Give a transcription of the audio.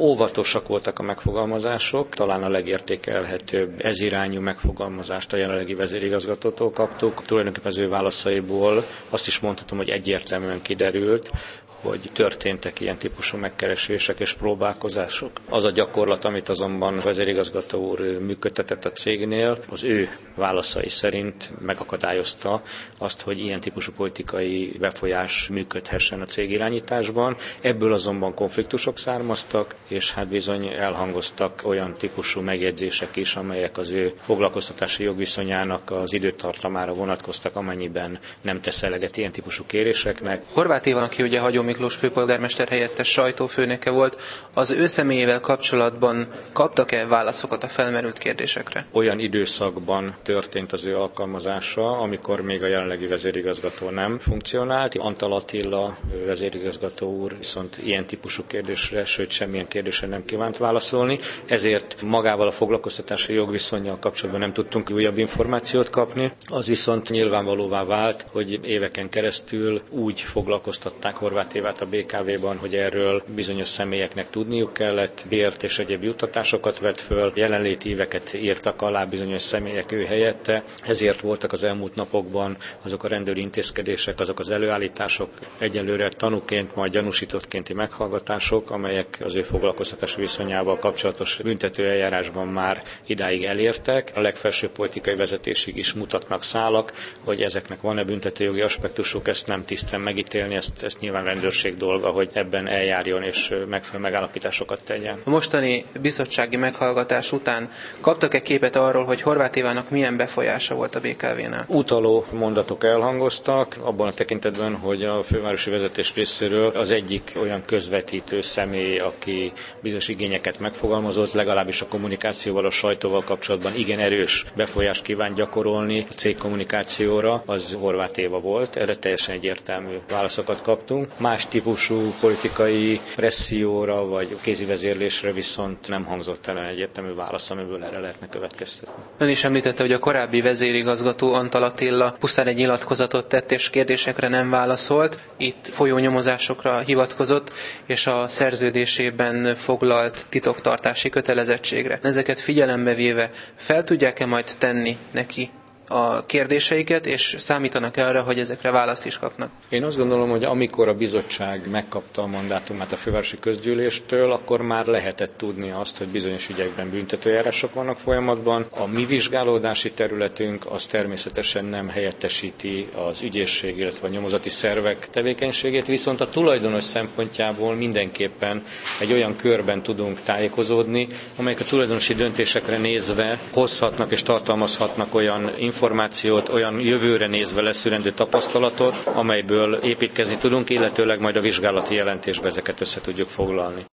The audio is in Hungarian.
Óvatosak voltak a megfogalmazások, talán a legértékelhetőbb ezirányú megfogalmazást a jelenlegi vezérigazgatótól kaptuk. Tulajdonképpen az ő válaszaiból azt is mondhatom, hogy egyértelműen kiderült, hogy történtek ilyen típusú megkeresések és próbálkozások. Az a gyakorlat, amit azonban a vezérigazgató úr működtetett a cégnél, az ő válaszai szerint megakadályozta azt, hogy ilyen típusú politikai befolyás működhessen a cég irányításban. Ebből azonban konfliktusok származtak, és hát bizony elhangoztak olyan típusú megjegyzések is, amelyek az ő foglalkoztatási jogviszonyának az időtartamára vonatkoztak, amennyiben nem tesz eleget ilyen típusú kéréseknek. Horváth Éva, aki ugye Hagyó Miklós főpolgármester helyettes sajtófőnöke volt, az ő személyével kapcsolatban kaptak-e válaszokat a felmerült kérdésekre? Olyan időszakban történt az ő alkalmazása, amikor még a jelenlegi vezérigazgató nem funkcionált. Antal Attila vezérigazgató úr viszont ilyen típusú kérdésre, sőt semmilyen kérdésre nem kívánt válaszolni, ezért magával a foglalkoztatási jogviszonnyal kapcsolatban nem tudtunk újabb információt kapni. Az viszont nyilvánvalóvá vált, hogy éveken keresztül úgy foglalkoztatták Horváth Évát a BKV-ban, hogy erről bizonyos személyeknek tudniuk kellett, bért és egyéb juttatásokat vett föl, jelenléti éveket írtak alá bizonyos személyek ő helyette, ezért voltak az elmúlt napokban azok a rendőri intézkedések, azok az előállítások, egyelőre tanúként, majd gyanúsítottkénti meghallgatások, amelyek az ő foglalkoztatási viszonyával kapcsolatos büntető eljárásban már idáig elértek. A legfelsőbb politikai vezetésig is mutatnak szálak, hogy ezeknek van-e büntetőjogi aspektusuk, ezt nem tisztán megítélni, ezt nyilván rendőrség dolga, hogy ebben eljárjon és megfelelő megállapításokat tegyen. A mostani bizottsági meghallgatás után kaptak-e képet arról, hogy Horváth Évának milyen befolyása volt a BKV-nál? Utaló mondatok elhangoztak, abban a tekintetben, hogy a fővárosi vezetés részéről az egyik olyan közvetítő személy, aki bizonyos igényeket megfogalmazott, legalábbis a kommunikációval, a sajtóval kapcsolatban igen erős befolyást kíván gyakorolni a cég kommunikációra, az Horváth Éva volt. Erre teljesen egyértelmű válaszokat kaptunk. Más típusú politikai presszióra vagy kézivezérlésre viszont nem hangzott el egyértelmű válasz, amiből erre lehetne következtetni. Ön is említette, hogy a korábbi vezérigazgató Antal Attila pusztán egy nyilatkozatot tett és kérdésekre nem válaszolt. Itt folyó nyomozásokra hivatkozott, és a szerződésében foglalt titoktartási kötelezettségre. Ezeket figyelembe véve fel tudják-e majd tenni neki a kérdéseiket, és számítanak arra, hogy ezekre választ is kapnak? Én azt gondolom, hogy amikor a bizottság megkapta a mandátumát a fővárosi közgyűléstől, akkor már lehetett tudni azt, hogy bizonyos ügyekben büntetőeljárások vannak folyamatban. A mi vizsgálódási területünk az természetesen nem helyettesíti az ügyészség, illetve a nyomozati szervek tevékenységét, viszont a tulajdonos szempontjából mindenképpen egy olyan körben tudunk tájékozódni, amelyek a tulajdonosi döntésekre nézve hozhatnak és tartalmazhatnak olyan információt, olyan jövőre nézve leszűrendő tapasztalatot, amelyből építkezni tudunk, illetőleg majd a vizsgálati jelentésbe ezeket össze tudjuk foglalni.